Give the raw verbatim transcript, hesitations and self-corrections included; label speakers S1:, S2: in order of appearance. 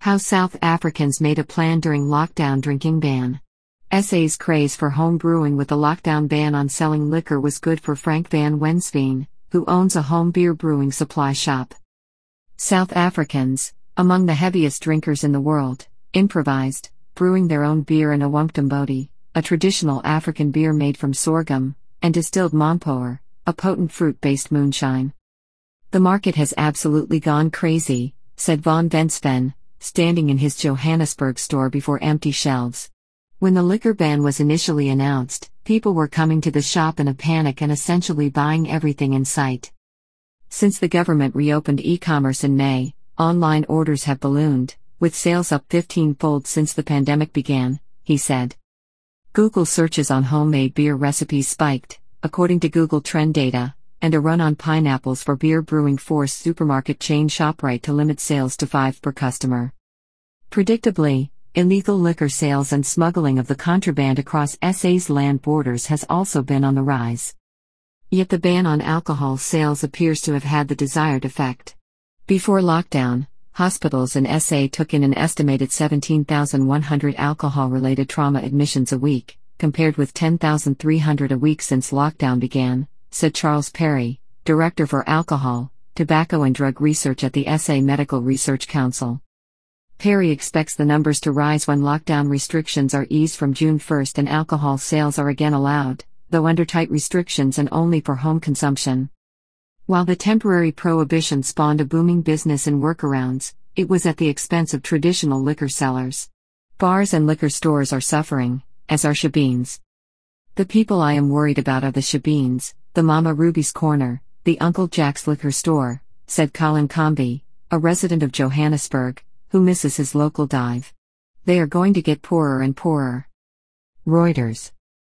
S1: How South Africans made a plan during lockdown drinking ban. S A's craze for home brewing with the lockdown ban on selling liquor was good for Frank van Wensveen, who owns a home beer brewing supply shop. South Africans, among the heaviest drinkers in the world, improvised, brewing their own beer in Awunktumboti, a traditional African beer made from sorghum, and distilled Mompoer, a potent fruit-based moonshine. The market has absolutely gone crazy, said Van Wensveen, standing in his Johannesburg store before empty shelves. When the liquor ban was initially announced, people were coming to the shop in a panic and essentially buying everything in sight. Since the government reopened e-commerce in May, online orders have ballooned, with sales up fifteen-fold since the pandemic began, he said. Google searches on homemade beer recipes spiked, according to Google Trend data, and a run on pineapples for beer brewing forced supermarket chain ShopRite to limit sales to five per customer. Predictably, illegal liquor sales and smuggling of the contraband across S A's land borders has also been on the rise. Yet the ban on alcohol sales appears to have had the desired effect. Before lockdown, hospitals in S A took in an estimated seventeen thousand one hundred alcohol-related trauma admissions a week, compared with ten thousand three hundred a week since lockdown began, said Charles Perry, Director for Alcohol, Tobacco and Drug Research at the S A Medical Research Council. Perry expects the numbers to rise when lockdown restrictions are eased from June first and alcohol sales are again allowed, though under tight restrictions and only for home consumption. While the temporary prohibition spawned a booming business in workarounds, it was at the expense of traditional liquor sellers. Bars and liquor stores are suffering, as are shebeens. The people I am worried about are the shebeens, the Mama Ruby's Corner, the Uncle Jack's liquor store, said Colin Comby, a resident of Johannesburg, who misses his local dive. They are going to get poorer and poorer. Reuters.